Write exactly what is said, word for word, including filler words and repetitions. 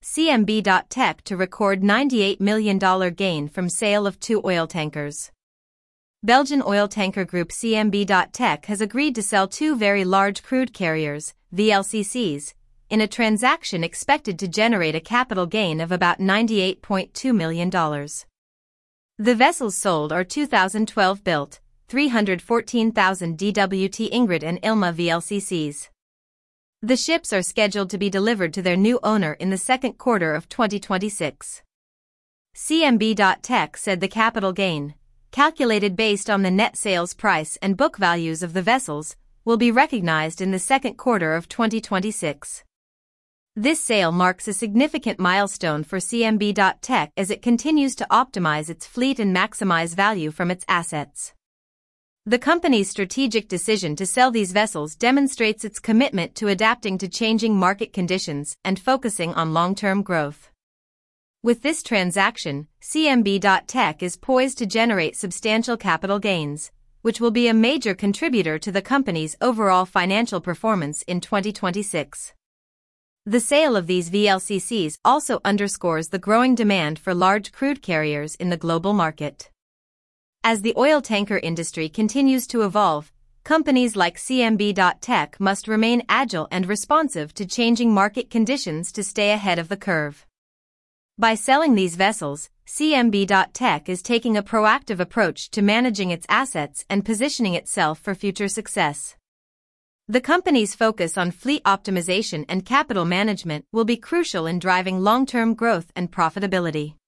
C M B dot Tech to record ninety-eight million dollars gain from sale of two oil tankers. Belgian oil tanker group C M B dot Tech has agreed to sell two very large crude carriers, V L C Cs, in a transaction expected to generate a capital gain of about ninety-eight point two million dollars. The vessels sold are two thousand twelve built, three hundred fourteen thousand D W T Ingrid and Ilma V L C Cs. The ships are scheduled to be delivered to their new owner in the second quarter of twenty twenty-six. C M B dot Tech said the capital gain, calculated based on the net sales price and book values of the vessels, will be recognized in the second quarter of twenty twenty-six. This sale marks a significant milestone for C M B dot Tech as it continues to optimize its fleet and maximize value from its assets. The company's strategic decision to sell these vessels demonstrates its commitment to adapting to changing market conditions and focusing on long-term growth. With this transaction, C M B dot Tech is poised to generate substantial capital gains, which will be a major contributor to the company's overall financial performance in twenty twenty-six. The sale of these V L C Cs also underscores the growing demand for large crude carriers in the global market. As the oil tanker industry continues to evolve, companies like C M B dot Tech must remain agile and responsive to changing market conditions to stay ahead of the curve. By selling these vessels, C M B dot Tech is taking a proactive approach to managing its assets and positioning itself for future success. The company's focus on fleet optimization and capital management will be crucial in driving long-term growth and profitability.